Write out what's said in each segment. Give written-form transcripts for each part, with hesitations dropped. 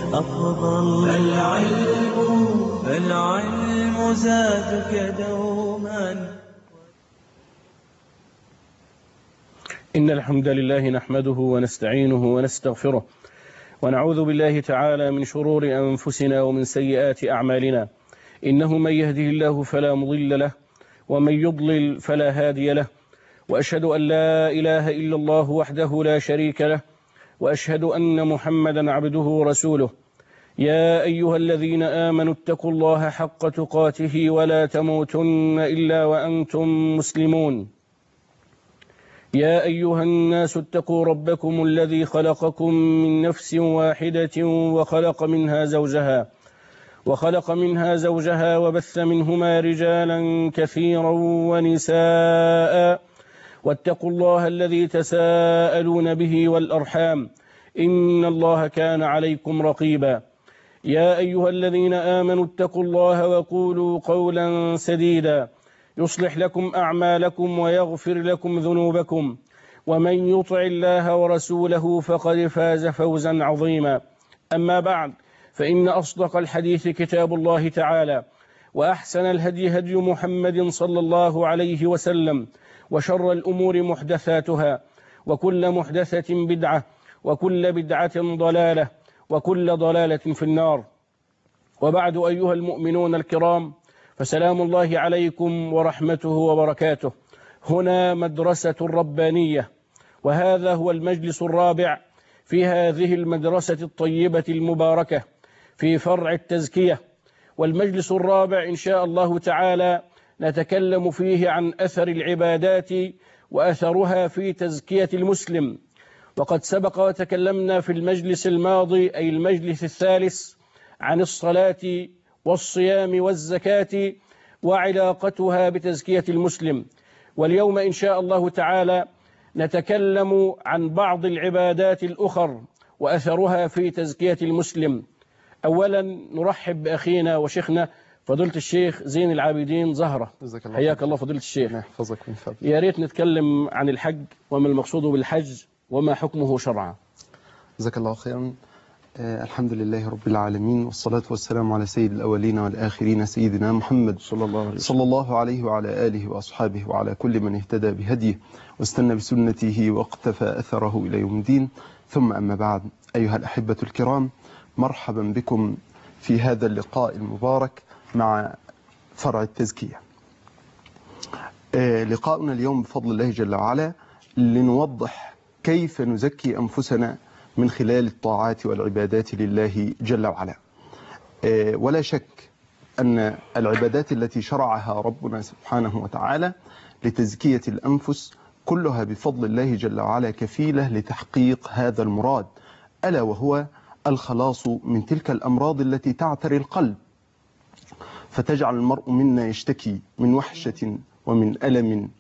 أفضل. فالعلم زادك دوما. إن الحمد لله نحمده ونستعينه ونستغفره، ونعوذ بالله تعالى من شرور أنفسنا ومن سيئات أعمالنا. إنه من يهده الله فلا مضل له، ومن يضلل فلا هادي له، وأشهد أن لا إله إلا الله وحده لا شريك له، وأشهد أن محمدا عبده ورسوله. يا أيها الذين آمنوا اتقوا الله حق تقاته ولا تموتن إلا وأنتم مسلمون. يا أيها الناس اتقوا ربكم الذي خلقكم من نفس واحدة وخلق منها زوجها وبث منهما رجالا كثيرا ونساء، واتقوا الله الذي تساءلون به والأرحام، إن الله كان عليكم رقيبا. يا أيها الذين آمنوا اتقوا الله وقولوا قولا سديدا يصلح لكم أعمالكم ويغفر لكم ذنوبكم، ومن يطع الله ورسوله فقد فاز فوزا عظيما. أما بعد، فإن أصدق الحديث كتاب الله تعالى، وأحسن الهدي هدي محمد صلى الله عليه وسلم، وشر الأمور محدثاتها، وكل محدثة بدعة، وكل بدعة ضلالة، وكل ضلالة في النار. وبعد، أيها المؤمنون الكرام، فسلام الله عليكم ورحمته وبركاته. هنا مدرسة ربانية، وهذا هو المجلس الرابع في هذه المدرسة الطيبة المباركة في فرع التزكية. والمجلس الرابع إن شاء الله تعالى نتكلم فيه عن أثر العبادات وأثرها في تزكية المسلم. وقد سبق وتكلمنا في المجلس الماضي، أي المجلس الثالث، عن الصلاة والصيام والزكاة وعلاقتها بتزكية المسلم. واليوم إن شاء الله تعالى نتكلم عن بعض العبادات الأخر وأثرها في تزكية المسلم. أولا نرحب بأخينا وشيخنا فضيلة الشيخ زين العابدين زهرة، حياك الله فضيلة الشيخ. يا ريت نتكلم عن الحج، وما المقصود بالحج، وما حكمه شرعا. جزاك الله خيرا. الحمد لله رب العالمين، والصلاة والسلام على سيد الأولين والآخرين سيدنا محمد صلى الله عليه وعلى آله وأصحابه وعلى كل من اهتدى بهديه واستنى بسنته واقتفى أثره إلى يوم الدين. ثم أما بعد، أيها الأحبة الكرام، مرحبا بكم في هذا اللقاء المبارك مع فرع التزكية. لقاؤنا اليوم بفضل الله جل وعلا لنوضح كيف نزكي أنفسنا من خلال الطاعات والعبادات لله جل وعلا. ولا شك أن العبادات التي شرعها ربنا سبحانه وتعالى لتزكية الأنفس كلها بفضل الله جل وعلا كفيلة لتحقيق هذا المراد، ألا وهو الخلاص من تلك الأمراض التي تعتري القلب، فتجعل المرء منا يشتكي من وحشة ومن ألم،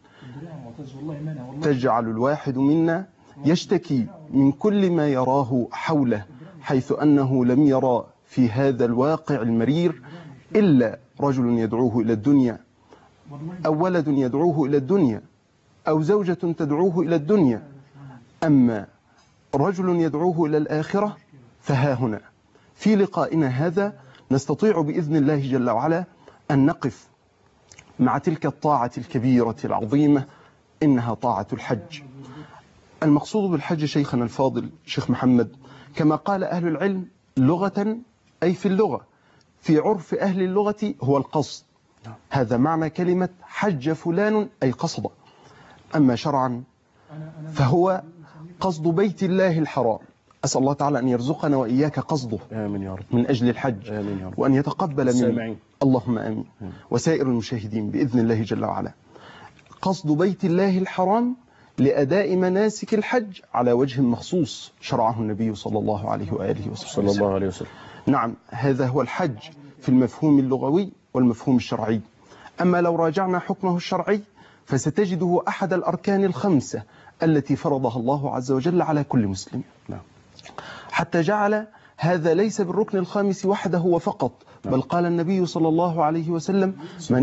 تجعل الواحد منا يشتكي من كل ما يراه حوله، حيث أنه لم يرى في هذا الواقع المرير إلا رجل يدعوه إلى الدنيا، أو ولد يدعوه إلى الدنيا، أو زوجة تدعوه إلى الدنيا. أما رجل يدعوه إلى الآخرة فها هنا في لقائنا هذا نستطيع بإذن الله جل وعلا أن نقف مع تلك الطاعة الكبيرة العظيمة، إنها طاعة الحج. المقصود بالحج شيخنا الفاضل شيخ محمد، كما قال أهل العلم، لغة أي في اللغة، في عرف أهل اللغة هو القصد. هذا معنى كلمة حج فلان أي قصد. أما شرعا فهو قصد بيت الله الحرام. أسأل الله تعالى أن يرزقنا وإياك قصده آمين يا رب، من أجل الحج، آمين يا رب، وأن يتقبل منا اللهم آمين وسائر المشاهدين بإذن الله جل وعلا. قصد بيت الله الحرام لأداء مناسك الحج على وجه مخصوص شرعه النبي صلى الله عليه وآله وسلم. نعم، هذا هو الحج في المفهوم اللغوي والمفهوم الشرعي. أما لو راجعنا حكمه الشرعي فستجده أحد الأركان الخمسة التي فرضها الله عز وجل على كل مسلم، حتى جعل هذا ليس بالركن الخامس وحده وفقط، بل قال النبي صلى الله عليه وسلم: من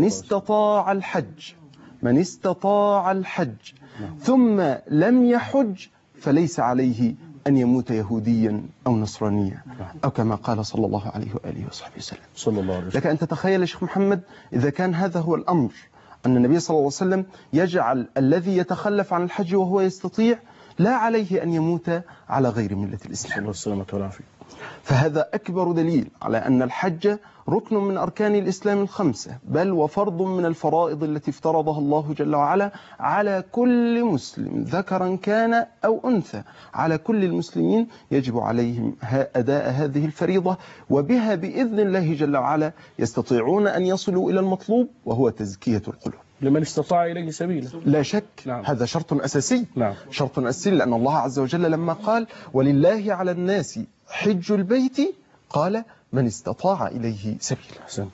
استطاع الحج ثم لم يحج فليس عليه أن يموت يهوديا أو نصرانيا، أو كما قال صلى الله عليه وآله وصحبه وسلم. صلى الله عليه وسلم. لك أن تتخيل يا شيخ محمد إذا كان هذا هو الأمر، أن النبي صلى الله عليه وسلم يجعل الذي يتخلف عن الحج وهو يستطيع لا عليه أن يموت على غير ملة الإسلام. صلى الله السلامة والعافية. فهذا أكبر دليل على أن الحج ركن من أركان الإسلام الخمسة، بل وفرض من الفرائض التي افترضها الله جل وعلا على كل مسلم ذكرا كان أو أنثى. على كل المسلمين يجب عليهم أداء هذه الفريضة، وبها بإذن الله جل وعلا يستطيعون أن يصلوا إلى المطلوب وهو تزكية القلوب. لمن استطاع إليه سبيلا. لا شك. نعم. هذا شرط أساسي. نعم. شرط أساسي، لأن الله عز وجل لما قال ولله على الناس حج البيت قال من استطاع إليه سبيلا. أحسنت.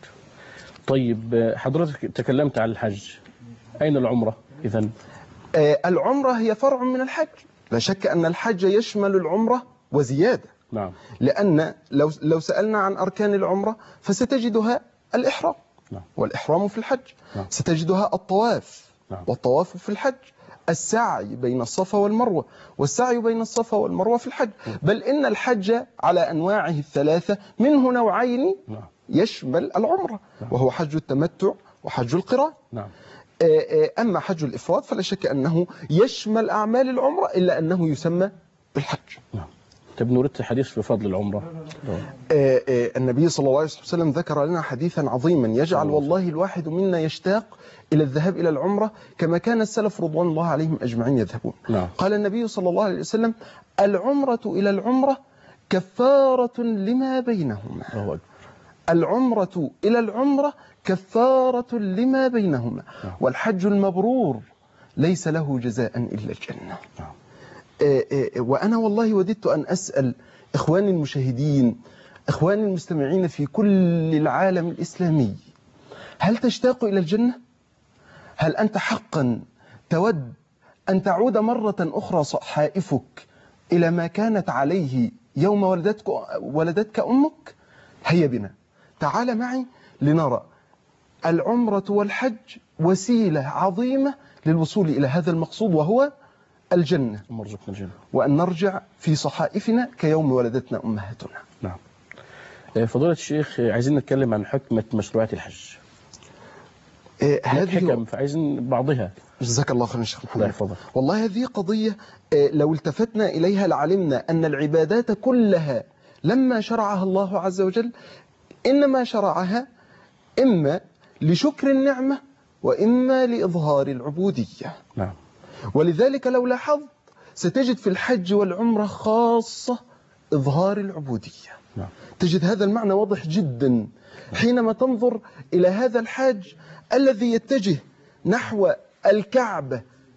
طيب حضرتك تكلمت عن الحج، أين العمرة إذن؟ العمرة هي فرع من الحج. لا شك أن الحج يشمل العمرة وزيادة. نعم. لأن لو سألنا عن أركان العمرة فستجدها الإحرام. نعم. والإحرام في الحج. نعم. ستجدها الطواف. نعم. والطواف في الحج. السعي بين الصفا والمروة، والسعي بين الصفا والمروة في الحج. بل إن الحج على أنواعه الثلاثة منه نوعين يشمل العمرة، وهو حج التمتع وحج القران. نعم. أما حج الإفراد فلا شك أنه يشمل أعمال العمرة إلا أنه يسمى بالحج. نعم. طيب نريد الحديث في فضل العمرة. النبي صلى الله عليه وسلم ذكر لنا حديثا عظيما يجعل والله الواحد منا يشتاق إلى الذهاب إلى العمرة كما كان السلف رضوان الله عليهم أجمعين يذهبون. نعم. قال النبي صلى الله عليه وسلم العمرة إلى العمرة كفارة لما بينهما. العمرة إلى العمرة كفارة لما بينهما. والحج المبرور ليس له جزاء إلا الجنة. وأنا والله وددت أن أسأل إخواني المشاهدين، إخواني المستمعين في كل العالم الإسلامي، هل تشتاق إلى الجنة؟ هل أنت حقا تود أن تعود مرة أخرى صحائفك إلى ما كانت عليه يوم ولدتك أمك؟ هيا بنا، تعال معي لنرى العمرة والحج وسيلة عظيمة للوصول إلى هذا المقصود وهو الجنة، وأن نرجع في صحائفنا كيوم ولدتنا أمهاتنا. نعم. فضيلة الشيخ، عايزين نتكلم عن حكمة مشروعات الحج. هذه حكم فعايزين بعضها. جزاك الله خيرا شيخ محمد. فضل. والله هذه قضية لو التفتنا إليها لعلمنا أن العبادات كلها لما شرعها الله عز وجل إنما شرعها إما لشكر النعمة وإما لإظهار العبودية. نعم. ولذلك لو لاحظت ستجد في الحج والعمرة خاصة إظهار العبودية. نعم. تجد هذا المعنى واضح جدا حينما تنظر إلى هذا الحاج الذي يتجه نحو الكعبة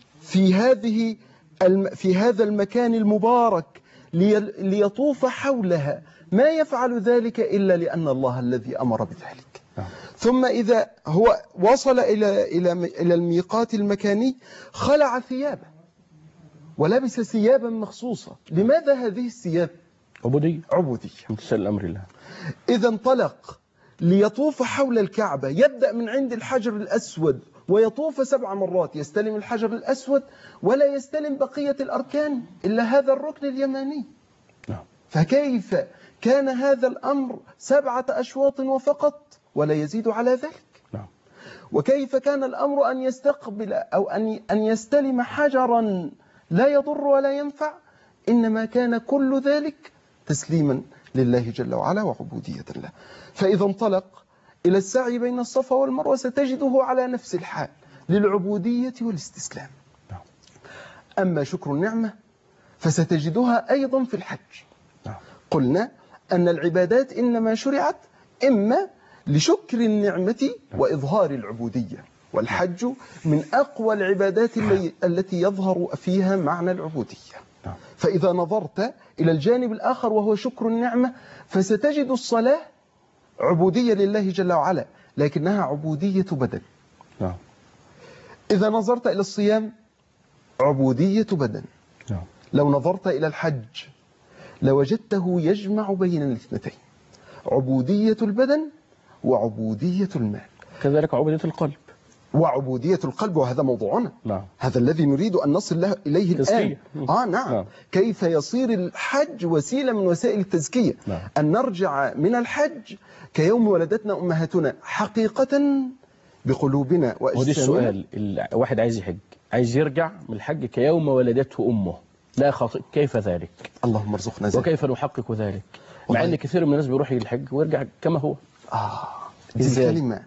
في هذا المكان المبارك ليطوف حولها، ما يفعل ذلك إلا لأن الله الذي أمر بذلك. ثم إذا هو وصل إلى الميقات المكاني خلع ثيابه ولبس ثيابا مخصوصة. لماذا هذه الثياب؟ عبودية. امتثال لأمر الله. إذا انطلق ليطوف حول الكعبة، يبدأ من عند الحجر الأسود ويطوف 7 مرات، يستلم الحجر الأسود ولا يستلم بقية الأركان إلا هذا الركن اليماني. نعم. فكيف كان هذا الأمر 7 أشواط وفقط ولا يزيد على ذلك؟ نعم. وكيف كان الأمر أن يستقبل أو أن يستلم حجرا لا يضر ولا ينفع؟ إنما كان كل ذلك تسليما لله جل وعلا وعبودية له. فإذا انطلق إلى السعي بين الصفا والمروة ستجده على نفس الحال للعبودية والاستسلام. أما شكر النعمة فستجدها أيضا في الحج. قلنا أن العبادات إنما شرعت إما لشكر النعمة وإظهار العبودية، والحج من أقوى العبادات التي يظهر فيها معنى العبودية. فإذا نظرت إلى الجانب الآخر وهو شكر النعمة فستجد الصلاة عبودية لله جل وعلا، لكنها عبودية بدن. إذا نظرت إلى الصيام عبودية بدن. لو نظرت إلى الحج لوجدته يجمع بين الاثنتين، عبودية البدن وعبودية المال. كذلك عبودية القلب. وعبودية القلب، وهذا موضوعنا. نعم. هذا الذي نريد أن نصل إليه الآن. تزكية. نعم. نعم. كيف يصير الحج وسيلة من وسائل التزكية. نعم. أن نرجع من الحج كيوم ولدتنا أمهاتنا حقيقة بقلوبنا ودي وأجسامنا. السؤال، واحد عايز يحج، عايز يرجع من الحج كيوم ولدته أمه، لا خاطئ، كيف ذلك؟ اللهم ارزقنا ذلك. وكيف نحقق ذلك؟ مع أن كثير من الناس بيروح الحج ويرجع كما هو. دي الكلمة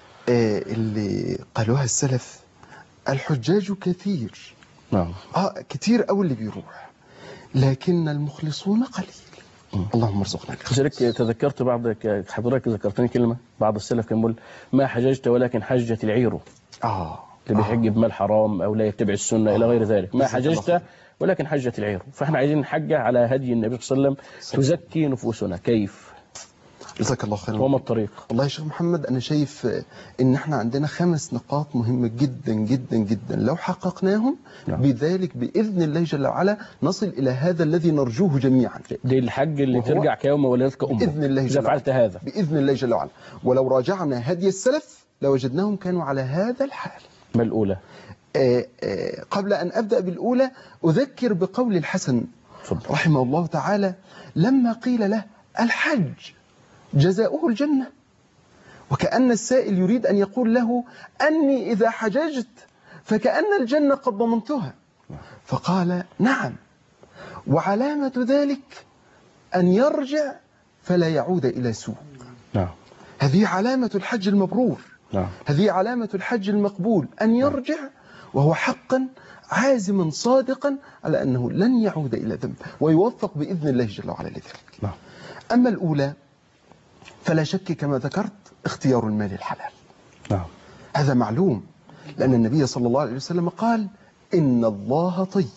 اللي قالوها السلف، الحجاج كثير. نعم. كثير أول اللي بيروح، لكن المخلصون قليل. اللهم ارزقنا الإخلاص. لذلك تذكرت حضرتك ذكرتني كلمة، بعض السلف كان يقول ما حججت ولكن حجت العير. اللي بيحج بمال حرام أو لا يتبع السنة إلى غير ذلك، ما حججت ولكن حجت العير. فاحنا عايزين نحج على هدي النبي صلى الله عليه وسلم تزكي نفوسنا. كيف؟ جزاك الله خيرا. وما الطريق؟ والله يا شيخ محمد، أنا شايف إن احنا عندنا 5 نقاط مهمة جدا جدا جدا، لو حققناهم بذلك بإذن الله جل وعلا نصل إلى هذا الذي نرجوه جميعا. دي الحج اللي ترجع كيوم ولدتك أمه بإذن الله جل وعلا. إذا فعلت هذا بإذن الله جل وعلا، ولو راجعنا هدي السلف لوجدناهم كانوا على هذا الحال. ما الأولى؟ قبل أن أبدأ بالأولى أذكر بقول الحسن رحمه الله تعالى لما قيل له الحج جزاؤه الجنة، وكأن السائل يريد أن يقول له أني إذا حججت فكأن الجنة قد ضمنتها، فقال نعم، وعلامة ذلك أن يرجع فلا يعود إلى سوء. نعم. هذه علامة الحج المبرور. نعم. هذه علامة الحج المقبول، أن يرجع وهو حقا عازما صادقا على أنه لن يعود إلى ذنب، ويوفق بإذن الله جل وعلا لذلك. نعم. أما الأولى فلا شك كما ذكرت اختيار المال الحلال. نعم. هذا معلوم، لأن النبي صلى الله عليه وسلم قال إن الله طيب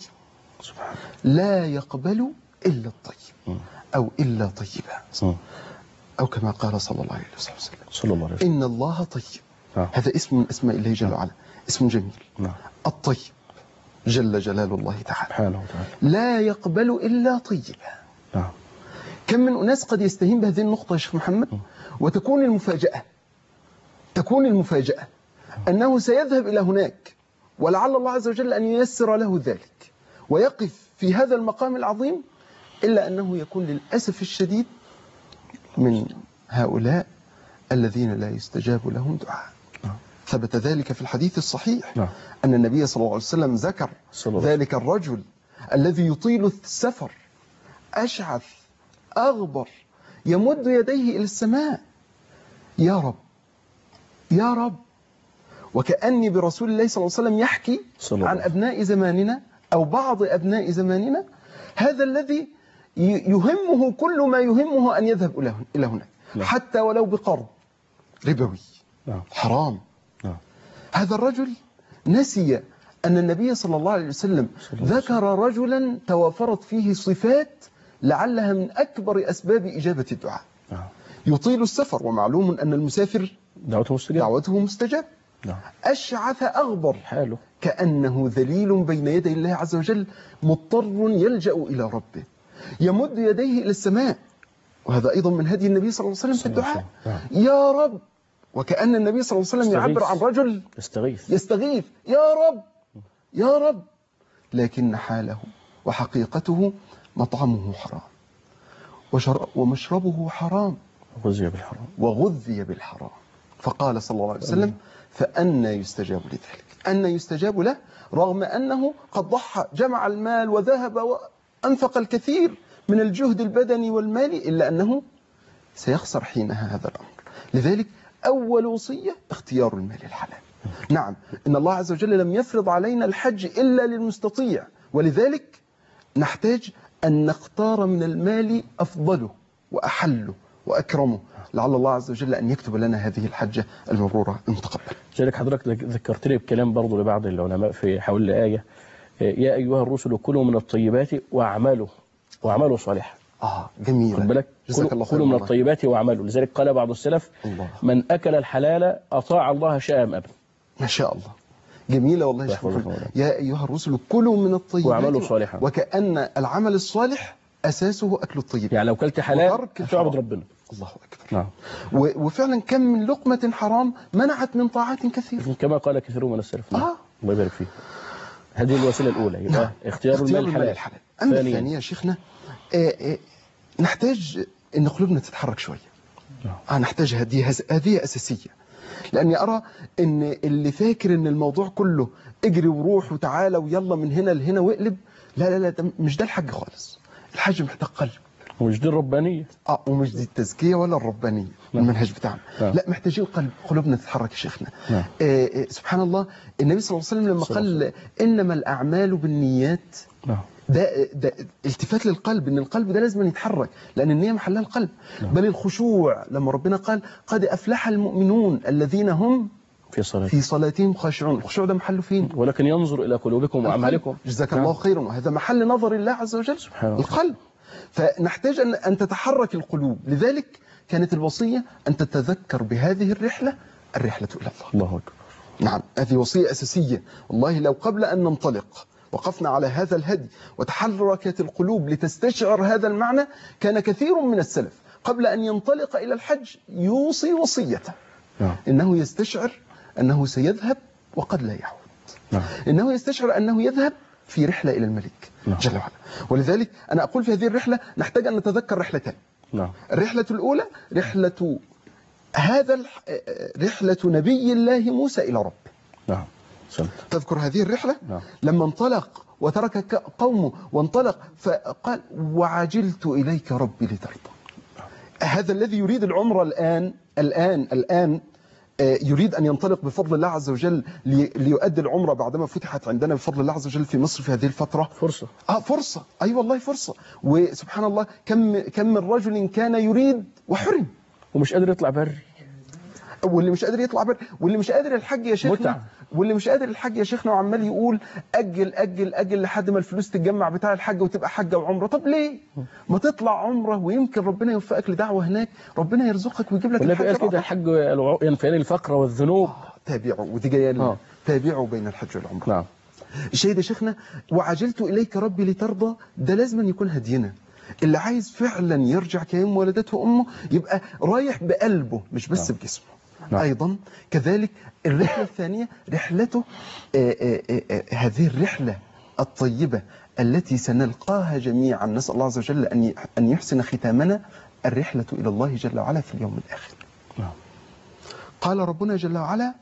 لا يقبل إلا الطيب أو إلا طيبا، أو كما قال صلى الله عليه وسلم إن الله طيب. هذا اسم من أسماء الله جل وعلا، اسم جميل. الطيب جل جلال الله تعالى لا يقبل إلا طيبا. كم من أناس قد يستهين بهذه النقطة يا شيخ محمد، وتكون المفاجأة أنه سيذهب إلى هناك، ولعل الله عز وجل أن ييسر له ذلك ويقف في هذا المقام العظيم، إلا أنه يكون للأسف الشديد من هؤلاء الذين لا يستجاب لهم دعاء. ثبت ذلك في الحديث الصحيح أن النبي صلى الله عليه وسلم ذكر ذلك الرجل الذي يطيل السفر أشعث أغبر يمد يديه إلى السماء، يا رب يا رب، وكأني برسول الله صلى الله عليه وسلم يحكي عن أبناء زماننا أو بعض أبناء زماننا، هذا الذي يهمه كل ما يهمه أن يذهب إلى هناك حتى ولو بقرض ربوي حرام. هذا الرجل نسي أن النبي صلى الله عليه وسلم ذكر رجلا توافرت فيه صفات لعلها من أكبر أسباب إجابة الدعاء. يطيل السفر، ومعلوم أن المسافر دعوته مستجاب. أشعث أغبر حاله كأنه ذليل بين يدي الله عز وجل مضطر يلجأ إلى ربه، يمد يديه إلى السماء، وهذا أيضا من هدي النبي صلى الله عليه وسلم في الدعاء. يا رب، وكأن النبي صلى الله عليه وسلم يعبر عن رجل يستغيث يا رب يا رب، لكن حاله وحقيقته مطعمه حرام ومشربه حرام وغذي بالحرام. فقال صلى الله عليه وسلم فأنى يستجاب لذلك، أن يستجاب له رغم أنه قد ضحى، جمع المال وذهب وأنفق الكثير من الجهد البدني والمالي، إلا أنه سيخسر حينها هذا الأمر. لذلك أول وصية اختيار المال الحلال. نعم، إن الله عز وجل لم يفرض علينا الحج إلا للمستطيع، ولذلك نحتاج أن نختار من المال أفضله وأحله وأكرمه، لعل الله عز وجل أن يكتب لنا هذه الحجة المبرورة إن تقبل. لذلك حضرتك ذكرتني بكلام برضو لبعض العلماء في حول الآية يا أيها الرسل كلوا من الطيبات واعملوا صالحا. جميل. خد بالك، كلوا من الطيبات واعملوا. لذلك قال بعض السلف من أكل الحلال أطاع الله شاء أم أبى. ما شاء الله، جميلة والله يا شيخ. يا أيها الرسل كلوا من الطيبات واعملوا صالحا، وكأن العمل الصالح أساسه أكل الطيب. يعني لو كلت حلال تعبد ربنا. الله أكبر. نعم. وفعلا كم من لقمة حرام منعت من طاعات كثيرة كما قال كثيرون من السلف. آه. الله يبارك فيه. هذه الوسيلة الأولى، يبقى نعم. اختيار المال الحلال. أما الثانية يا شيخنا نحتاج أن قلوبنا تتحرك شوية. نحتاج هذه أساسية، لأني أرى أن اللي فاكر أن الموضوع كله اجري وروح وتعالى ويلا من هنا لهنا واقلب، لا لا لا، ده مش ده الحج خالص. الحج محتاج قلب، ومش دي الربانية، ومش دي التزكية ولا الربانية. المنهج بتاعنا لا، محتاجين قلوبنا تتحرك يا شيخنا. سبحان الله، النبي صلى الله عليه وسلم لما قال إنما الأعمال بالنيات، ده التفات للقلب، ان القلب ده لازم يتحرك، لان النية محلها القلب. بل الخشوع لما ربنا قال قد أفلح المؤمنون الذين هم في صلاتهم خاشعون، الخشوع ده محله فين؟ ولكن ينظر إلى قلوبكم وأعمالكم. جزاك الله خيرا. وهذا محل نظر الله عز وجل، القلب. فنحتاج أن تتحرك القلوب. لذلك كانت الوصية أن تتذكر بهذه الرحلة إلى الله. الله أكبر. نعم، هذه وصية أساسية. والله لو قبل أن ننطلق وقفنا على هذا الهدي وتحركت القلوب لتستشعر هذا المعنى، كان كثير من السلف قبل أن ينطلق إلى الحج يوصي وصيته، إنه يستشعر أنه سيذهب وقد لا يعود، إنه يستشعر أنه يذهب في رحلة إلى الملك جل وعلا. ولذلك أنا أقول في هذه الرحلة نحتاج أن نتذكر رحلتين. الرحلة الأولى رحلة نبي الله موسى إلى ربه. تذكر هذه الرحلة لما انطلق وترك قومه وانطلق، فقال وعجلت إليك ربي لترضى. هذا الذي يريد العمرة الآن يريد أن ينطلق بفضل الله عز وجل ليؤدي العمرة بعدما فتحت عندنا بفضل الله عز وجل في مصر في هذه الفترة. فرصة. أي والله فرصة. وسبحان الله كم من رجل كان يريد وحرم ومش قادر يطلع بري، واللي مش قادر يطلع بري، واللي مش قادر الحج يا شيخنا، واللي مش قادر الحج يا شيخنا وعمال يقول أجل أجل أجل لحد ما الفلوس تتجمع بتاع الحج وتبقى حجة وعمرة. طب ليه ما تطلع عمرة ويمكن ربنا يوفقك لدعوة هناك، ربنا يرزقك ويجيب لك الحج كده. الحج ينفيان الفقر والذنوب. تابعوا، ودي جايه تابعوا بين الحج والعمرة. نعم. الشيء ده شيخنا وعجلت إليك ربي لترضى، ده لازم يكون هدينا. اللي عايز فعلا يرجع كيوم ولدته أمه يبقى رايح بقلبه مش بس بجسمه. أيضا كذلك الرحلة الثانية رحلته، هذه الرحلة الطيبة التي سنلقاها جميعا، نسأل الله عز وجل أن يحسن ختامنا، الرحلة إلى الله جل وعلا في اليوم الآخر. قال ربنا جل وعلا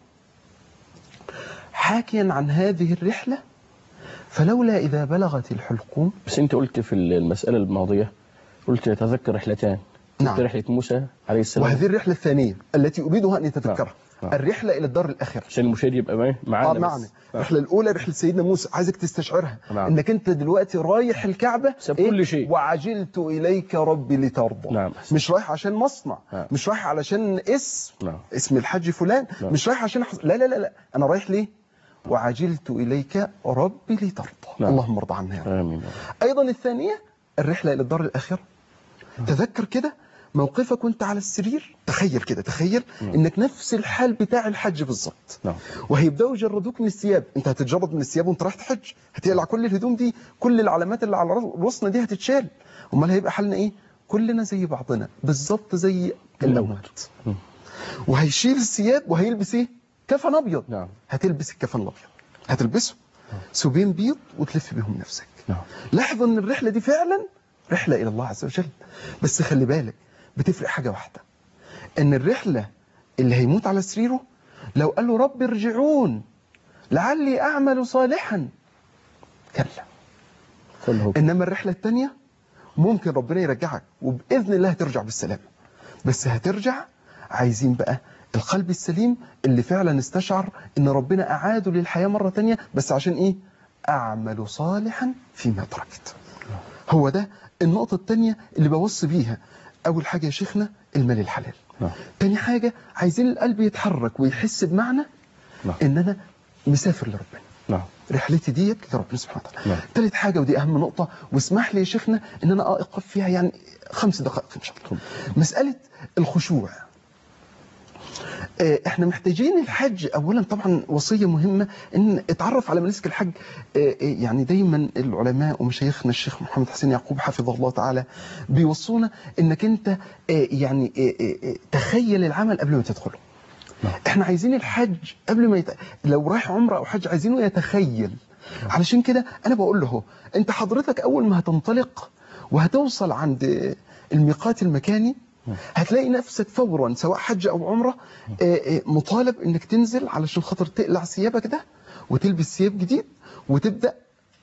حاكيا عن هذه الرحلة فلولا إذا بلغت الحلقوم. بس أنت قلت في المسألة الماضية، قلت يتذكر رحلتان. نعم. رحلة موسى عليه السلام، وهذه الرحلة الثانية التي أريدها أن يتذكرها. الرحلة إلى الدار الآخرة، عشان المشاهد يبقى معنا. الرحلة الأولى رحلة سيدنا موسى، عايزك تستشعرها. إنك أنت دلوقتي رايح الكعبة كل شيء. وعجلت إليك ربي لترضى. مش رايح عشان مصنع، مش رايح علشان اسم الحج فلان، مش رايح عشان لا لا لا لا، أنا رايح ليه؟ وعجلت إليك ربي لترضى. اللهم ارضى عنا يا رب. آمين. أيضا الثانية الرحلة إلى الدار الآخرة. تذكر كده موقفك وانت على السرير، تخيل كده، تخيل انك نفس الحال بتاع الحج بالظبط. وهيبداوا يجردوك من الثياب، انت هتتجرد من الثياب وانت رايح تحج، هتقلع كل الهدوم دي، كل العلامات اللي على راسنا دي هتتشال. امال هيبقى حالنا ايه؟ كلنا زي بعضنا بالظبط زي الاموات. وهيشيل الثياب وهيلبس ايه؟ كفن ابيض. هتلبس الكفن الابيض، هتلبسه ثوبين بيض وتلف بهم نفسك. لاحظ ان الرحله دي فعلا رحله الى الله عز وجل. بس خلي بالك بتفرق حاجة واحدة، ان الرحلة اللي هيموت على سريره لو قال له رب ارجعون لعلي اعمل صالحا كلا. انما الرحلة الثانية ممكن ربنا يرجعك وبإذن الله هترجع بالسلامة، بس هترجع عايزين بقى القلب السليم اللي فعلا استشعر ان ربنا اعاده للحياة مرة ثانية، بس عشان ايه؟ اعمل صالحا فيما تركت. هو ده النقطة الثانية اللي بوصي بيها. أول حاجة يا شيخنا المال الحلال. تاني حاجة عايزين القلب يتحرك ويحس بمعنى إن أنا مسافر لربنا. رحلتي ديت لربنا سبحانه وتعالى. تالت حاجة ودي أهم نقطة، واسمح لي يا شيخنا إن أنا أقف فيها يعني 5 دقائق إن شاء الله. مسألة الخشوع. احنا محتاجين الحج اولا، طبعا وصيه مهمه ان اتعرف على مناسك الحج. يعني دايما العلماء ومشايخنا الشيخ محمد حسين يعقوب حفظه الله تعالى بيوصونا انك انت يعني تخيل العمل قبل ما تدخله. احنا عايزين الحج قبل ما لو رايح عمره او حج عايزينه يتخيل. علشان كده انا بقول له انت حضرتك اول ما هتنطلق وهتوصل عند الميقات المكاني هتلاقي نفسك فورا سواء حج او عمره مطالب انك تنزل علشان خاطر تقلع ثيابك ده وتلبس ثياب جديد وتبدا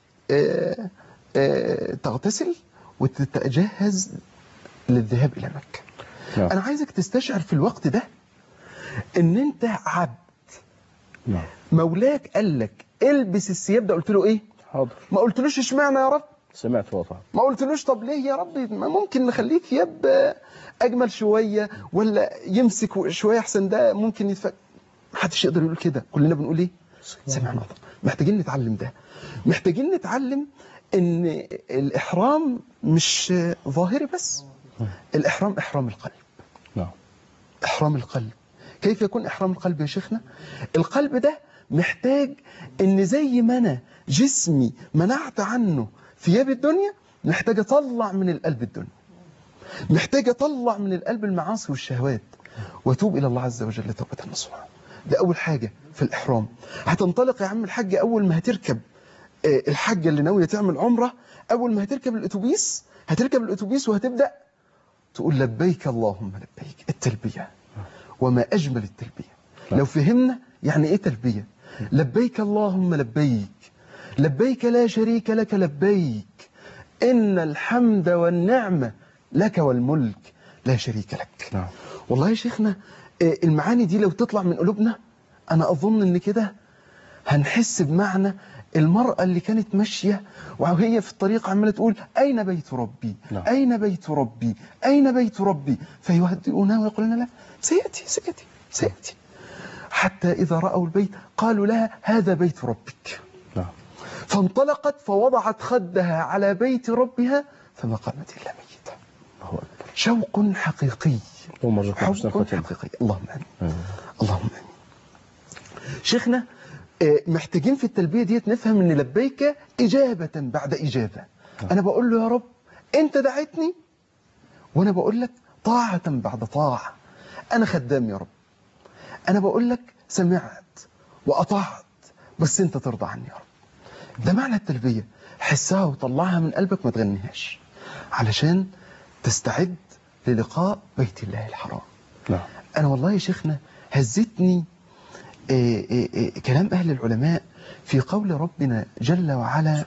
تغتسل وتتجهز للذهاب الى مكه. انا عايزك تستشعر في الوقت ده ان انت عبد. مولاك قال لك البس الثياب ده، قلت له ايه؟ حاضر. ما قلتلوش اشمعنى يا رب؟ سمعت طبعا. ما قلتلوش طب ليه يا رب ما ممكن نخليك ثياب اجمل شويه ولا يمسك شويه احسن، ده ممكن يتفك. محدش يقدر يقول كده، كلنا بنقول ايه؟ سمعنا. محتاجين نتعلم ده، محتاجين نتعلم ان الاحرام مش ظاهري بس، الاحرام احرام القلب. نعم. احرام القلب. كيف يكون احرام القلب يا شيخنا؟ القلب ده محتاج ان زي ما انا جسمي منعت عنه ثياب الدنيا، محتاج اطلع من القلب الدنيا، محتاج اطلع من القلب المعاصي والشهوات واتوب الى الله عز وجل توبة نصوحا. ده اول حاجة في الاحرام. هتنطلق يا عم الحاج اول ما هتركب الحاجة اللي ناوية تعمل عمرة، اول ما هتركب الاتوبيس، هتركب الاتوبيس وهتبدأ تقول لبيك اللهم لبيك. التلبية، وما اجمل التلبية. لو فهمنا يعني ايه تلبية، لبيك اللهم لبيك، لبيك لا شريك لك لبيك، إن الحمد والنعمة لك والملك لا شريك لك. نعم. والله يا شيخنا المعاني دي لو تطلع من قلوبنا أنا أظن إن كده هنحس بمعنى المرأة اللي كانت ماشية وهي في الطريق عمالة تقول أين بيت ربي؟ نعم. أين بيت ربي؟ أين بيت ربي؟ فيهدئونها ويقولون لا سيأتي سيأتي سيأتي، حتى إذا رأوا البيت قالوا لها هذا بيت ربك. نعم. فانطلقت فوضعت خدها على بيت ربها فما قامت إلا ميتة. شوق حقيقي. شوق حقيقي. اللهم آمين. اللهم آمين. شيخنا محتاجين في التلبية ديت نفهم ان لبيك إجابة بعد إجابة. أنا بقول له يا رب أنت دعيتني وأنا بقول لك طاعة بعد طاعة. أنا خدام يا رب، أنا بقول لك سمعت وأطعت بس أنت ترضى عني يا رب. ده معنى التلبية. حسها وطلعها من قلبك، ما تغنيهاش علشان تستعد للقاء بيت الله الحرام. نعم. أنا والله يا شيخنا هزتني كلام أهل العلماء في قول ربنا جل وعلا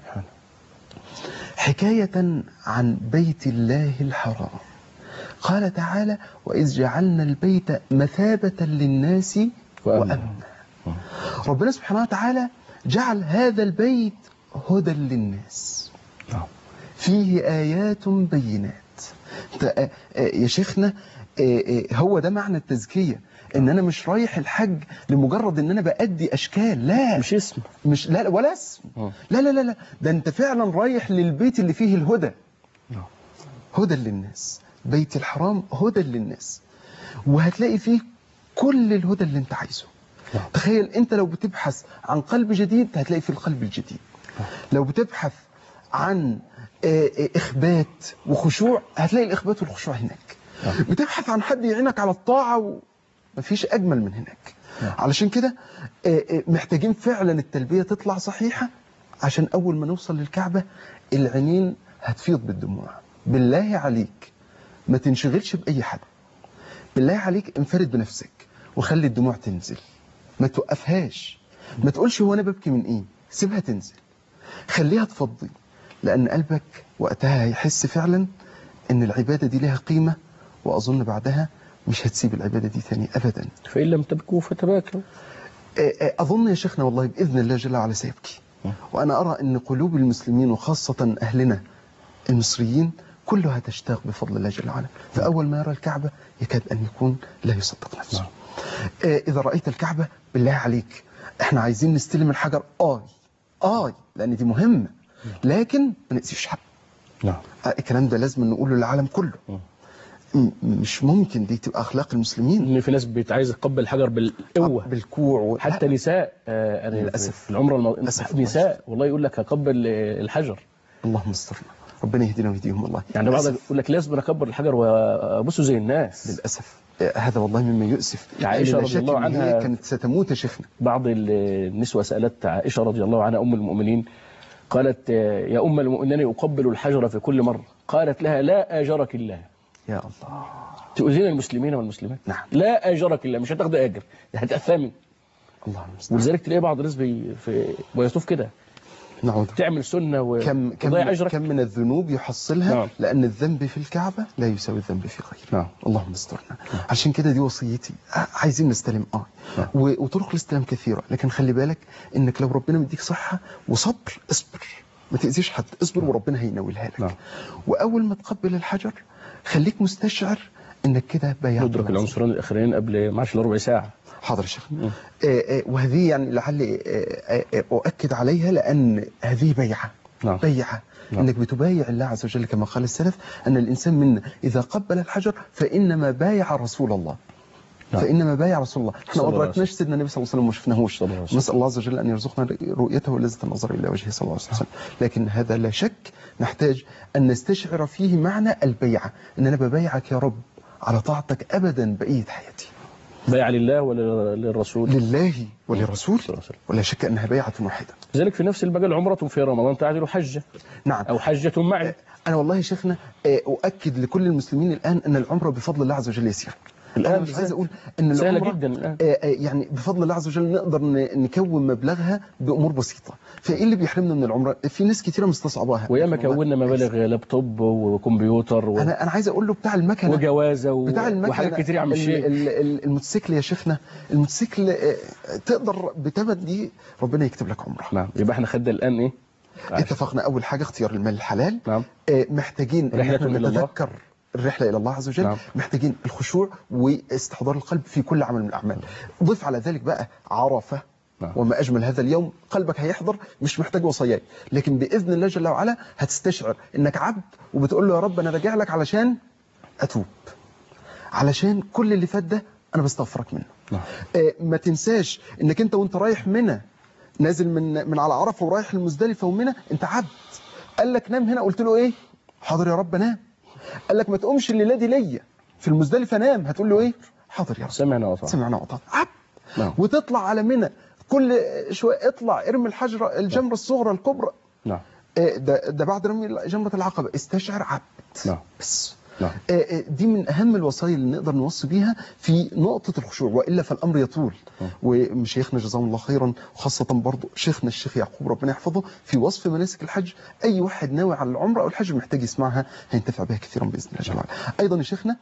حكاية عن بيت الله الحرام. قال تعالى وإذ جعلنا البيت مثابة للناس وأمنا. ربنا سبحانه وتعالى جعل هذا البيت هدى للناس فيه آيات بينات. يا شيخنا هو ده معنى التزكية، ان انا مش رايح الحج لمجرد ان انا بأدي اشكال، لا مش اسم، مش لا ولا اسم، لا لا لا لا، ده انت فعلا رايح للبيت اللي فيه الهدى. هدى للناس، بيت الحرام هدى للناس، وهتلاقي فيه كل الهدى اللي انت عايزه. تخيل انت لو بتبحث عن قلب جديد هتلاقي في القلب الجديد، لو بتبحث عن إخبات وخشوع هتلاقي الإخبات والخشوع هناك، بتبحث عن حد يعينك على الطاعة مفيش أجمل من هناك. علشان كده محتاجين فعلا التلبية تطلع صحيحة، عشان أول ما نوصل للكعبة العينين هتفيض بالدموع. بالله عليك ما تنشغلش بأي حد، بالله عليك انفرد بنفسك وخلي الدموع تنزل، ما توقفهاش، ما تقولش هو أنا ببكي من إيه، سيبها تنزل، خليها تفضي، لأن قلبك وقتها هيحس فعلا إن العبادة دي لها قيمة، وأظن بعدها مش هتسيب العبادة دي ثاني أبدا. فإن لم تبكوا فتباكوا. أظن يا شيخنا والله بإذن الله جل وعلا سيبكي، وأنا أرى أن قلوب المسلمين وخاصة أهلنا المصريين كلها تشتاق بفضل الله جل وعلا، فأول ما يرى الكعبة يكاد أن يكون لا يصدق نفسه. إذا رأيت الكعبة بالله عليك إحنا عايزين نستلم الحجر لأن دي مهمة، لكن ما نأذيش حد. الكلام ده لازم نقوله للعالم كله. مش ممكن دي تبقى اخلاق المسلمين. ان في ناس عايزه تقبل الحجر بالقوه بالكوع حتى نساء. انا للاسف في العمره للأسف نساء والله يقول لك هقبل الحجر. اللهم استرنا، ربنا يهدينا ويهديهم والله. يعني بعض يقول لك لازم اكبر الحجر وابصه زي الناس. للاسف هذا والله مما يؤسف. عائشه رضي الله عنها كانت ستموت يا شيخنا. بعض النسوه سالت عائشه رضي الله عنها ام المؤمنين، قالت يا ام المؤمنين اقبل الحجر في كل مره، قالت لها لا اجرك الله. يا الله، تؤذين المسلمين والمسلمات. نعم. لا اجرك الله، مش هتاخد اجر، هتأثمي. الله المستعان. ولذلك تلاقي بعض الناس بيطوف كده نعود تعمل سنه وتضيع اجرك. كم من الذنوب يحصلها. نعم. لان الذنب في الكعبه لا يساوي الذنب في غيره. نعم. اللهم استرنا. عشان كده دي وصيتي، عايزين نستلم نعم. وطرق الاستلام كثيره، لكن خلي بالك انك لو ربنا مديك صحه وصبر، اصبر، ما تاذيش حد، اصبر وربنا هينولها لك. نعم. واول ما تقبل الحجر خليك مستشعر انك كده بايعت. ندرك العنصرين الاخرين قبل ما عادش ربع ساعه. حاضر يا شيخ. وهذه يعني لعلي اؤكد عليها، لان هذه بيعه. نعم. بيعه. نعم. انك بتبايع الله عز وجل كما قال السلف ان الانسان منا اذا قبل الحجر فانما بايع رسول الله. نعم. فانما بايع رسول الله. احنا ما ادركناش سيدنا النبي صلى الله عليه وسلم وما شفناهوش. نسال الله عز وجل ان يرزقنا رؤيته ولذة النظر الى وجهه صلى الله عليه وسلم. لكن هذا لا شك نحتاج ان نستشعر فيه معنى البيعه، ان انا ببايعك يا رب على طاعتك ابدا بقيه حياتي. بيع لله ولا للرسول؟ لله وللرسول، ولا شك انها بيعه واحده. لذلك في نفس المجال عمره في رمضان تعدل حجه. نعم. او حجه معي. انا والله يا شيخنا اؤكد لكل المسلمين الان ان العمره بفضل الله عز وجل يسير. الان مش عايز اقول ان سهله جدا الان. يعني بفضل الله عز وجل نقدر نكون مبلغها بامور بسيطه. فايه اللي بيحرمنا من العمره؟ في ناس كثيره مستصعباها. وياما كونا مبالغ لابتوب وكمبيوتر انا عايز اقول له بتاع المكنه وجوازه بتاع المكنه وحاجات كتير عم الشيخ. الموتوسيكل يا شيخنا، الموتوسيكل تقدر بتمن دي ربنا يكتب لك عمره. نعم. يبقى احنا خدنا الان ايه؟ اتفقنا اول حاجه اختيار المال الحلال. نعم. محتاجين رحله الى نتذكر الرحلة إلى الله عز وجل. نعم. محتاجين الخشوع واستحضار القلب في كل عمل من الأعمال. ضيف على ذلك بقى عرفة. نعم. وما أجمل هذا اليوم، قلبك هيحضر، مش محتاج وصايات، لكن بإذن الله جل وعلا هتستشعر إنك عبد وبتقول له يا رب أنا راجع لك علشان أتوب، علشان كل اللي فات ده أنا بستغفرك منه. نعم. ما تنساش إنك أنت وأنت رايح منى، نازل من على عرفة ورايح المزدلفة ومنى، أنت عبد. قال لك نام هنا، قلت له إيه؟ حاضر يا رب نام. قال لك ما تقومش الليله دي ليا في المزدلفه نام، هتقول له ايه؟ حاضر يا رب. سمعنا وطعنا. سمعنا وطعنا. عبد. نعم. وتطلع على منى كل شويه، اطلع ارمي الحجره الجمره الصغرى الكبرى. نعم. ده بعد رمي جمره العقبه استشعر عبد. نعم. بس. نعم. دي من اهم الوسائل اللي نقدر نوصي بيها في نقطه الخشوع، والا فالامر يطول. ومشايخنا جزاهم الله خيرا، وخاصه برضه شيخنا الشيخ يعقوب ربنا يحفظه، في وصف مناسك الحج اي واحد ناوي على العمره او الحج محتاج يسمعها، هينتفع بها كثيرا باذن الله جل وعلا. ايضا يا شيخنا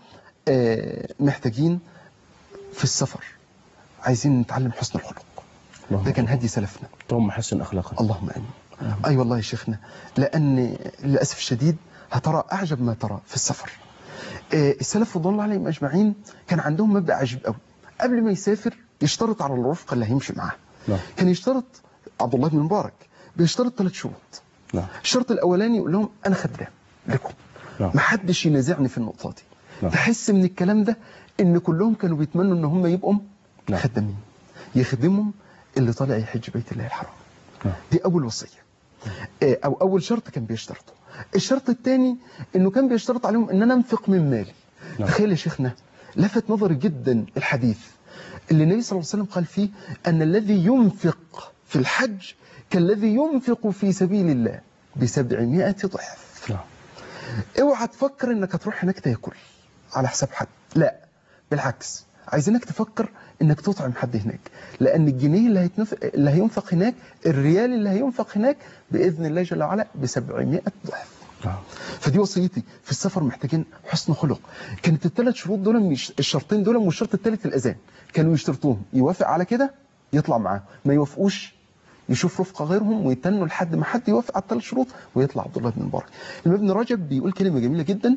محتاجين في السفر عايزين نتعلم حسن الخلق. ده كان هدي سلفنا. اللهم حسن اخلاقنا. اللهم امين. اي والله يا شيخنا، لان للاسف الشديد هترى اعجب ما ترى في السفر. السلف رضوان الله عليهم اجمعين كان عندهم مبدا عجيب قوي. قبل ما يسافر يشترط على الرفقه اللي هيمشي معاها. نعم. كان يشترط عبد الله بن مبارك بيشترط 3 شروط. نعم. الشرط الاولاني يقول لهم انا خدام لكم. نعم. ما حدش ينازعني في النقطه دي. نعم. تحس من الكلام ده ان كلهم كانوا بيتمنوا ان هم يبقوا نعم. خدامين يخدمهم اللي طالع يحج بيت الله الحرام. نعم. دي اول وصيه او اول شرط كان بيشترطه. الشرط الثاني انه كان بيشترط عليهم ان انا انفق من مالي. نعم. تخيل يا شيخنا، لفت نظري جدا الحديث اللي النبي صلى الله عليه وسلم قال فيه ان الذي ينفق في الحج كالذي ينفق في سبيل الله ب700 ضعف. نعم. اوعى تفكر انك هتروح هناك تاكل على حساب حد، لا بالعكس، عايزينك تفكر انك تطعم حد هناك، لان الجنيه اللي هينفق هناك، الريال اللي هينفق هناك باذن الله جل وعلا ب700 ضعف. فدي وصيتي في السفر، محتاجين حسن خلق. كانت ال3 شروط دول، مش الشرطين دول، والشرط الثالث الاذان كانوا يشترطوهم، يوافق على كده يطلع معاهم، ما يوافقوش يشوف رفقه غيرهم ويتنوا لحد ما حد يوافق على ال3 شروط ويطلع عبد الله بن مبارك. ابن رجب بيقول كلمه جميله جدا،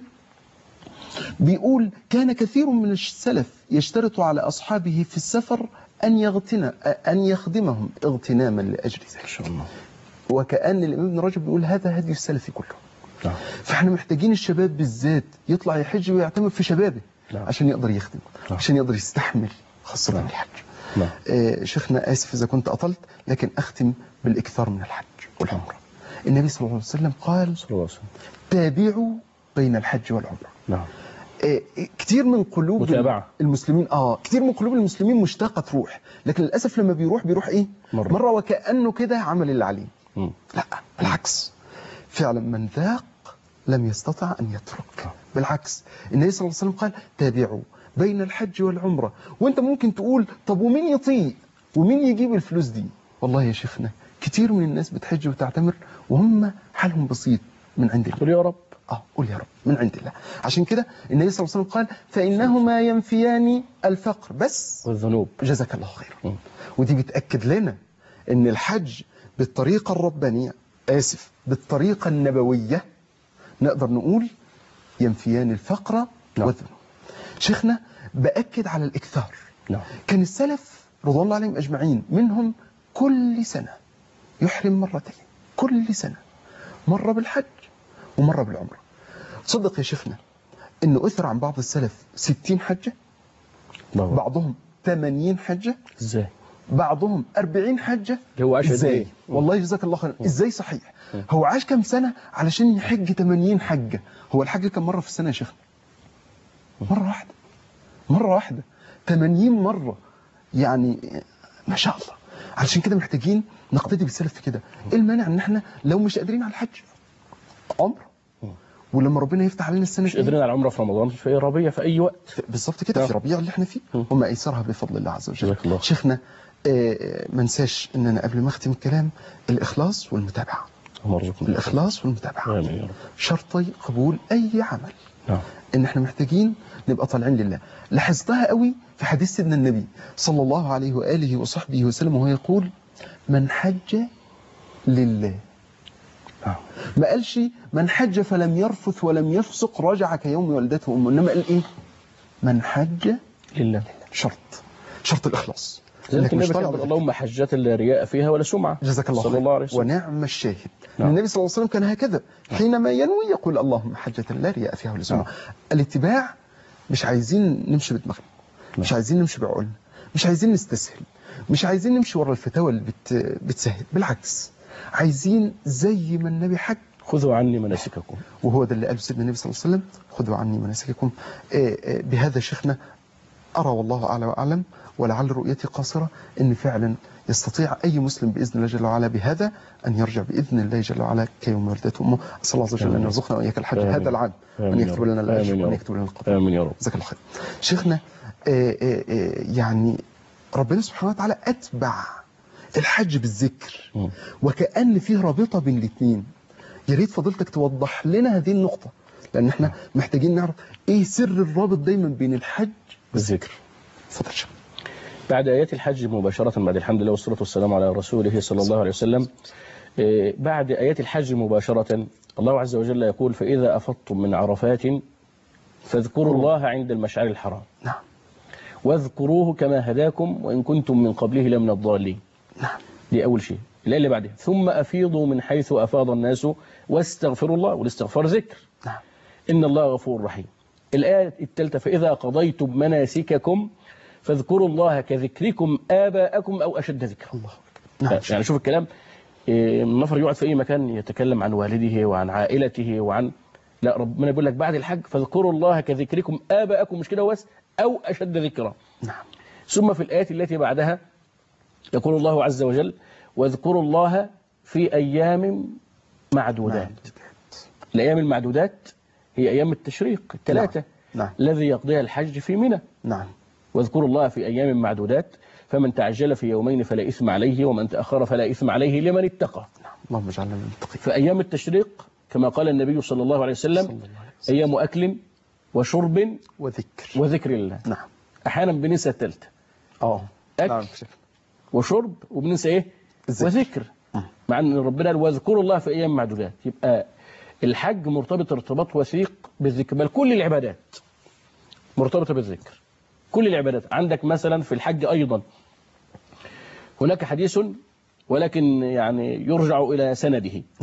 بيقول كان كثير من السلف يشترط على اصحابه في السفر ان يخدمهم اغتناما لاجر ذلك. ان شاء الله. وكأن الإمام ابن رجب بيقول هذا هدي السلف كله. نعم. فاحنا محتاجين الشباب بالذات يطلع يحج ويعتمر في شبابه نعم. عشان يقدر يخدم، نعم. عشان يقدر يستحمل خاصة نعم. الحج. نعم. شيخنا آسف إذا كنت أطلت، لكن أختم بالإكثار من الحج والعمرة. النبي صلى الله عليه وسلم قال صلى الله عليه وسلم تابعوا بين الحج والعمرة. نعم. كتير من قلوب متابعة. المسلمين كتير من قلوب المسلمين مشتاقة تروح، لكن للأسف لما بيروح إيه؟ مرة وكأنه كده عمل اللي عليه. لا، بالعكس، فعلا من ذاق لم يستطع أن يترك. بالعكس، النبي صلى الله عليه وسلم قال تابعوا بين الحج والعمرة. وانت ممكن تقول طب ومين يطيق ومين يجيب الفلوس دي؟ والله يا شيخنا كتير من الناس بتحج وتعتمر وهم حالهم بسيط من عند الله. قل يا رب. قل يا رب، من عند الله. عشان كده النبي صلى الله عليه وسلم قال فإنهما ينفيان الفقر بس والذنوب. جزاك الله خير. ودي بتأكد لنا ان الحج بالطريقة الربانية، بالطريقة النبوية، نقدر نقول ينفيان الفقر والذنوب. شيخنا بأكد على الإكثار. كان السلف رضوان الله عليهم أجمعين منهم كل سنة يحرم مرتين، كل سنة، مرة بالحج ومرة بالعمرة. صدق يا شيخنا إنه أثر عن بعض السلف 60 حجة، بعضهم 80 حجة، إزاي؟ بعضهم 40 حجة. هو عاش إزاي؟ والله جزاك الله خير. إزاي صحيح؟ هو عاش كم سنة علشان يحج 80 حجة؟ هو الحج كم مرة في السنة يا شيخنا؟ مرة واحدة. مرة واحدة 80 مرة، يعني ما شاء الله. علشان كده محتاجين نقتدي بالسلف في كده. ايه المانع ان احنا لو مش قادرين على الحج عمره، ولما ربنا يفتح علينا السنة مش قادرين على العمرة في رمضان، في ربيع، في اي وقت بالظبط كده، في ربيع اللي احنا فيه، وما ايسرها بفضل الله عز وجل. شيخنا ما نساش ان انا قبل ما اختم الكلام الاخلاص والمتابعة. الاخلاص والمتابعة شرطي قبول اي عمل. ان احنا محتاجين نبقى طالعين لله. لاحظتها قوي في حديث سيدنا النبي صلى الله عليه وآله وصحبه وسلم وهو يقول من حج لله. ما قالش من حج فلم يرفث ولم يفسق رجع كيوم ولدته أمه، إنما قال إيه؟ من حج لله. شرط الإخلاص. لكن النبي قال اللهم حجة لا رياء فيها ولا سمعة. جزاك الله صلى الله عليه وسلم. ونعم الشاهد. النبي صلى الله عليه وسلم كان هكذا حينما ينوي يقول اللهم حجة لا رياء فيها ولا سمعة. الاتباع مش عايزين نمشي بدماغنا، مش عايزين نمشي بعقولنا، مش عايزين نستسهل، مش عايزين نمشي ورا الفتاوى اللي بتسهل. بالعكس، عايزين زي ما النبي حج خذوا عني مناسككم. وهو ده اللي قاله سيدنا النبي صلى الله عليه وسلم، خذوا عني مناسككم. بهذا شيخنا أرى والله أعلى وأعلم، ولعل رؤيتي قاصرة، أن فعلا يستطيع أي مسلم بإذن الله جل وعلا بهذا أن يرجع بإذن الله جل وعلا كيوم ولدته أمه. أسأل الله عز وجل أن يرزقنا وإياك الحج هذا العام، وأن يكتب لنا الأجر وأن يكتب لنا القبول. آمين يا رب. جزاك الله خير. شيخنا يعني ربنا سبحانه وتعالى أتبع الحج بالذكر، وكأن فيه رابطة بين الاثنين. يا ريت فضيلتك توضح لنا هذه النقطة، لأن احنا محتاجين نعرف إيه سر الرابط دايما بين الحج بالذكر. تفضل. بعد آيات الحج مباشرة، بعد الحمد لله والصلاة والسلام على رسوله صلى الله عليه وسلم، بعد آيات الحج مباشرة الله عز وجل يقول فإذا أفضتم من عرفات فاذكروا الله عند المشعر الحرام. نعم. واذكروه كما هداكم وإن كنتم من قبله لمن الضالين. نعم. دي أول شيء. الآية اللي بعدها ثم أفيضوا من حيث أفاض الناس واستغفروا الله، والاستغفار ذكر. نعم. إن الله غفور رحيم. الآية الثالثة فإذا قضيتم مناسككم فاذكروا الله كذكركم آباءكم أو أشد ذكرا. الله. نعم. يعني شوف الكلام، النفر يقعد في أي مكان يتكلم عن والده وعن عائلته وعن، لا، ربنا يقول لك بعد الحج فاذكروا الله كذكركم آباءكم، مش كده بس، أو أشد ذكرا. نعم. ثم في الآيات التي بعدها يقول الله عز وجل واذكروا الله في أيام معدودات. الأيام المعدودات هي أيام التشريق الثلاثة. نعم. الذي يقضيها الحج في منى. نعم. واذكروا الله في أيام معدودات فمن تعجل في يومين فلا إثم عليه ومن تأخر فلا إثم عليه لمن اتقى. نعم. اللهم اجعلنا من المتقين. في أيام التشريق كما قال النبي صلى الله عليه وسلم أيام أكل وشرب وذكر الله. نعم. أحيانا بننسى الثالثة. أكل نعم. وشرب وبننسى إيه؟ وذكر. مع أن ربنا قال واذكروا الله في أيام معدودات. يبقى الحج مرتبط ارتباط وثيق بالذكر، بل كل العبادات مرتبطة بالذكر. كل العبادات. عندك مثلا في الحج أيضا هناك حديث ولكن يعني يرجع إلى سنده. نعم.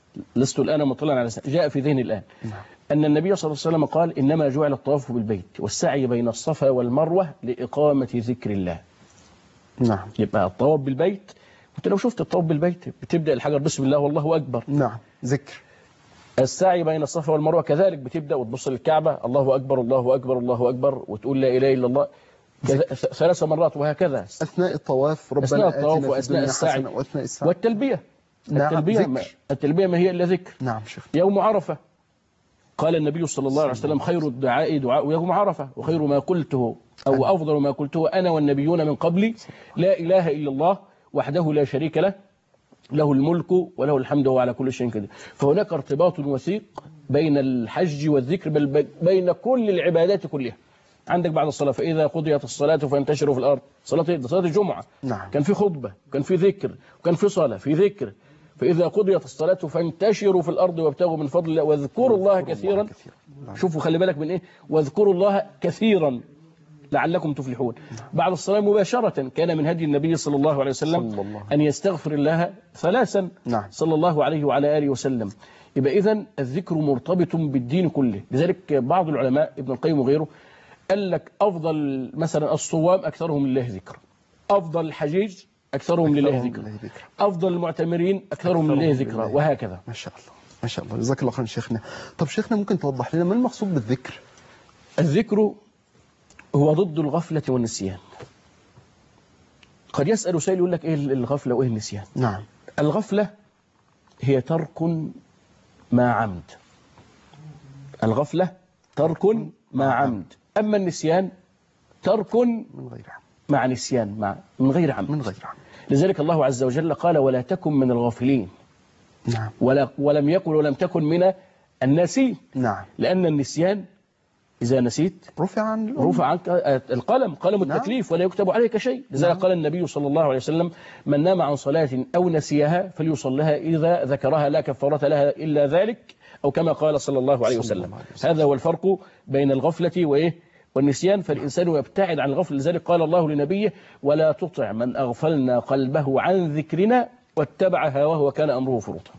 لست الآن مطلعا على جاء في ذهني الآن أن النبي صلى الله عليه وسلم قال إنما جعل الطواف بالبيت والسعي بين الصفا والمروة لإقامة ذكر الله. نعم. يبقى الطواف بالبيت، وانت لو شفت الطواف بالبيت بتبدأ الحجر بسم الله والله أكبر. نعم. ذكر. السعي بين الصفا والمروة كذلك بتبدأ وتبص للكعبة الله أكبر الله أكبر الله أكبر وتقول لا إله إلا الله 3 مرات وهكذا أثناء الطواف ربنا أثناء الطواف آتنا في وأثناء الدنيا السعي حسنة وأثناء السعي والتلبية. نعم. التلبية ما هي إلا ذكر. نعم شيخ. يوم عرفة قال النبي صلى الله عليه وسلم خير الدعاء دعاء يوم عرفة وخير ما قلته أو أفضل ما قلته أنا والنبيون من قبلي لا إله إلا الله وحده لا شريك له له الملك وله الحمد وهو على كل شيء قدير. فهناك ارتباط وثيق بين الحج والذكر بل بين كل العبادات كلها. عندك بعد الصلاة فإذا قضيت الصلاة فانتشروا في الأرض، صلاة الجمعة. نعم. كان في خطبة وكان في ذكر وكان في صلاة في ذكر. فإذا قضيت الصلاة فانتشروا في الأرض وابتغوا من فضل الله واذكروا الله كثيرا. شوفوا خلي بالك من إيه، واذكروا الله كثيرا لعلكم تفلحون. بعد الصلاة مباشرة كان من هدي النبي صلى الله عليه وسلم أن يستغفر الله 3 نعم. صلى الله عليه وعلى آله وسلم. يبقى إذن الذكر مرتبط بالدين كله. لذلك بعض العلماء ابن القيم وغيره قال لك أفضل مثلا الصوام أكثرهم لله ذكر، أفضل الحجيج أكثرهم لله ذكر، أفضل المعتمرين أكثرهم لله ذكر، وهكذا. ما شاء الله ما شاء الله، جزاك الله خيرا شيخنا. طب شيخنا ممكن توضح لنا ما المقصود بالذكر؟ الذكر هو ضد الغفلة والنسيان. قد يسأل سائل يقول لك إيه الغفلة وإيه النسيان؟ نعم. الغفلة هي ترك مع عمد. الغفلة ترك مع عمد. أما النسيان ترك من غير عمد مع نسيان من غير عمد. من غير عمد. لذلك الله عز وجل قال ولا تكن من الغافلين. نعم. ولم تكن من الناسين. نعم. لأن النسيان إذا نسيت رفع عنك القلم، قلم التكليف، ولا يكتب عليك شيء. لذلك قال النبي صلى الله عليه وسلم من نام عن صلاة أو نسيها فليصلها إذا ذكرها لا كفارة لها إلا ذلك، أو كما قال صلى الله عليه وسلم. هذا هو الفرق بين الغفلة والنسيان. فالإنسان يبتعد عن الغفلة. لذلك قال الله لنبيه ولا تطع من أغفلنا قلبه عن ذكرنا واتبع هواه وكان أمره فرطا.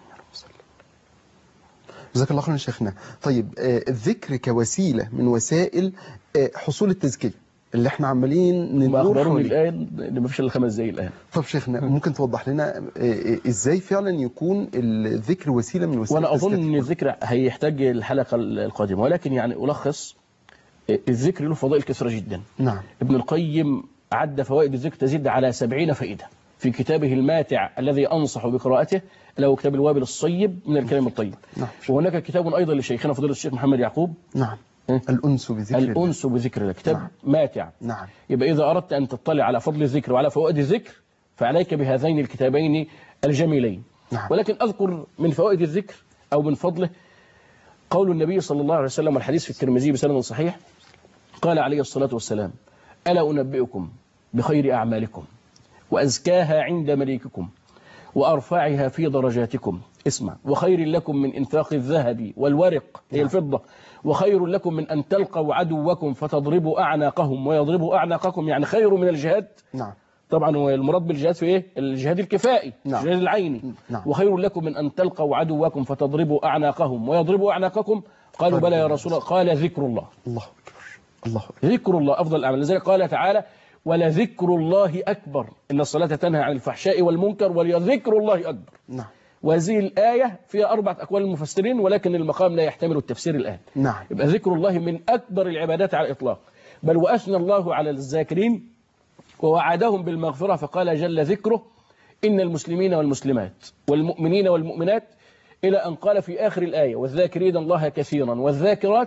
جزاك الله خيرا شيخنا. طيب الذكر كوسيلة من وسائل حصول التزكية اللي احنا عمالين ندور أخبروني الآن اللي ما فيش إلا 5 دقايق الآن. طب شيخنا ممكن توضح لنا ازاي فعلا يكون الذكر وسيلة من وسائل التزكية؟ وأنا أظن أن الذكر هيحتاج الحلقة القادمة، ولكن يعني ألخص الذكر له فضائل كثيرة جدا. نعم. ابن القيم عد فوائد الذكر تزيد على 70 فائدة في كتابه الماتع الذي أنصح بقراءته، له كتاب الوابل الصيب من الكلام الطيب. نعم. وهناك كتاب أيضا لشيخنا فضيلة الشيخ محمد يعقوب. نعم. الأنس بذكر الله. الأنس بذكر الله، كتاب نعم. ماتع. نعم. يبقى إذا أردت أن تطلع على فضل الذكر وعلى فوائد الذكر فعليك بهذين الكتابين الجميلين. نعم. ولكن أذكر من فوائد الذكر أو من فضله قول النبي صلى الله عليه وسلم والحديث في الترمذي بسند صحيح قال عليه الصلاة والسلام ألا أنبئكم بخير أعمالكم وأزكاها عند مليككم وأرفعها في درجاتكم، اسمع، وخير لكم من إنفاق الذهب والورق هي الفضة، وخير لكم من أن تلقوا عدوكم فتضربوا أعناقهم ويضربوا أعناقكم، يعني خير من الجهاد. نعم. طبعا هو المراد بالجهاد في إيه؟ الجهاد الكفائي. نعم. الجهاد العيني. نعم. وخير لكم من أن تلقوا عدوكم فتضربوا أعناقهم ويضربوا أعناقكم. قالوا بلى يا رسول الله. قال ذكر الله. الله أكبر. الله أكبر. ذكر الله أفضل الأعمال. لذلك قال تعالى ولذكر الله أكبر إن الصلاة تنهى عن الفحشاء والمنكر ولذكر الله أكبر. نعم. وهذه الآية فيها 4 أقوال المفسرين ولكن المقام لا يحتمل التفسير الآن. نعم. يبقى ذكر الله من أكبر العبادات على الإطلاق، بل وأثنى الله على الذاكرين ووعدهم بالمغفرة فقال جل ذكره إن المسلمين والمسلمات والمؤمنين والمؤمنات إلى أن قال في آخر الآية والذاكرين الله كثيرا والذاكرات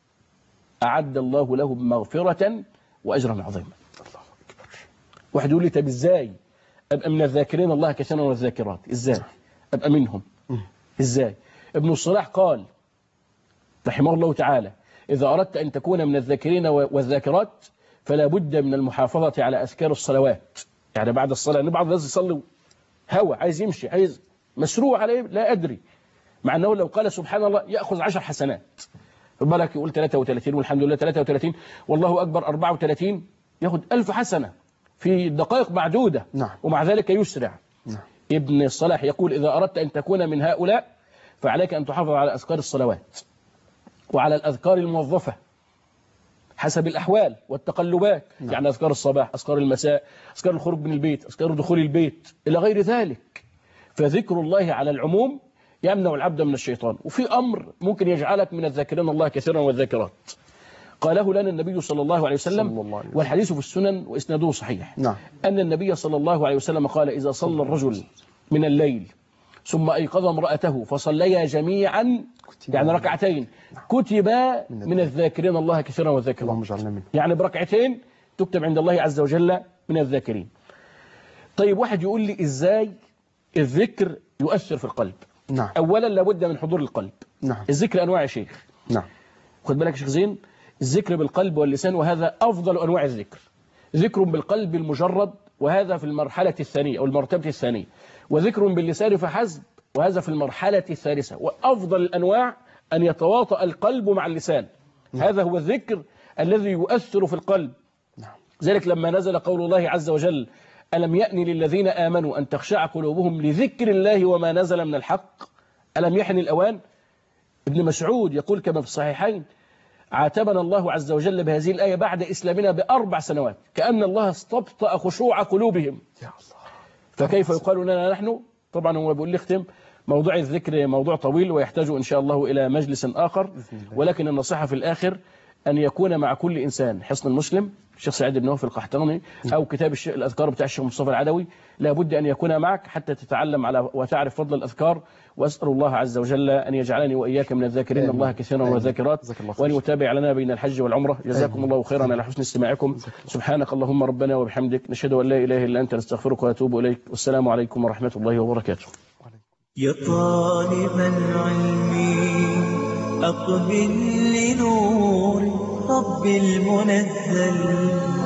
أعد الله لهم مغفرة وأجرا عظيما. الله أكبر. واحد يقول لي طب إزاي أبقى من الذاكرين الله كثيرا والذاكرات؟ إزاي أبقى منهم؟ إزاي؟ ابن الصلاح قال رحمه الله تعالى إذا أردت أن تكون من الذاكرين والذاكرات فلا بد من المحافظة على أذكار الصلوات. يعني بعد الصلاة أن بعض الناس يصلي هوى عايز يمشي عايز مسروع عليه لا أدري، مع أنه لو قال سبحان الله يأخذ 10 حسنات. بالك يقول 33 والحمد لله 33 والله أكبر 34 يأخذ 1000 حسنة في دقائق معدودة. نعم. ومع ذلك يسرع. نعم. ابن الصلاح يقول إذا أردت أن تكون من هؤلاء فعليك أن تحافظ على أذكار الصلوات وعلى الأذكار الموظفة حسب الأحوال والتقلبات. يعني أذكار الصباح، أذكار المساء، أذكار الخروج من البيت، أذكار دخول البيت إلى غير ذلك. فذكر الله على العموم يمنع العبد من الشيطان. وفي أمر ممكن يجعلك من الذاكرين الله كثيرا والذاكرات قاله لنا النبي صلى الله عليه وسلم، والحديث في السنن وإسناده صحيح. أن النبي صلى الله عليه وسلم قال: إذا صلى الرجل من الليل ثم أيقظ امرأته فصليا جميعا، يعني ركعتين، كتب من الذاكرين الله كثيرا والذاكرات. يعني بركعتين تكتب عند الله عز وجل من الذاكرين. طيب واحد يقول لي إزاي الذكر يؤثر في القلب؟ أولا لابد من حضور القلب. الذكر أنواع يا شيخ. خد بالك يا شيخ زين، الذكر بالقلب واللسان، وهذا أفضل أنواع الذكر. ذكر بالقلب المجرد، وهذا في المرحلة الثانية أو المرتبة الثانية، وذكر باللسان فحسب، وهذا في المرحلة الثالثة. وأفضل الأنواع أن يتواطأ القلب مع اللسان. هذا هو الذكر الذي يؤثر في القلب. ذلك لما نزل قول الله عز وجل: ألم يأن للذين آمنوا أن تخشع قلوبهم لذكر الله وما نزل من الحق، ألم يحن الأوان. ابن مسعود يقول كما في الصحيحين: عاتبنا الله عز وجل بهذه الآية بعد إسلامنا ب4 سنوات، كأن الله استبطأ خشوع قلوبهم. فكيف يقال لنا نحن؟ طبعا هو بيقول لي اختم موضوع الذكر موضوع طويل ويحتاج إن شاء الله إلى مجلس آخر، ولكن النصيحة في الآخر أن يكون مع كل إنسان حصن المسلم، الشيخ سعيد بن نوف القحطاني، أو كتاب الأذكار بتاع الشيخ مصطفى العدوي، لابد أن يكون معك حتى تتعلم على وتعرف فضل الأذكار. وأسأل الله عز وجل أن يجعلني وإياك من الذاكرين الله كثيرا والذاكرات، وأن يتابع لنا بين الحج والعمرة. جزاكم الله خيرا على حسن استماعكم. سبحانك اللهم ربنا وبحمدك، نشهد أن لا إله إلا أنت، نستغفرك ونتوب إليك. والسلام عليكم ورحمة الله وبركاته. يا طالب العلم أقبل لنور رب المنزل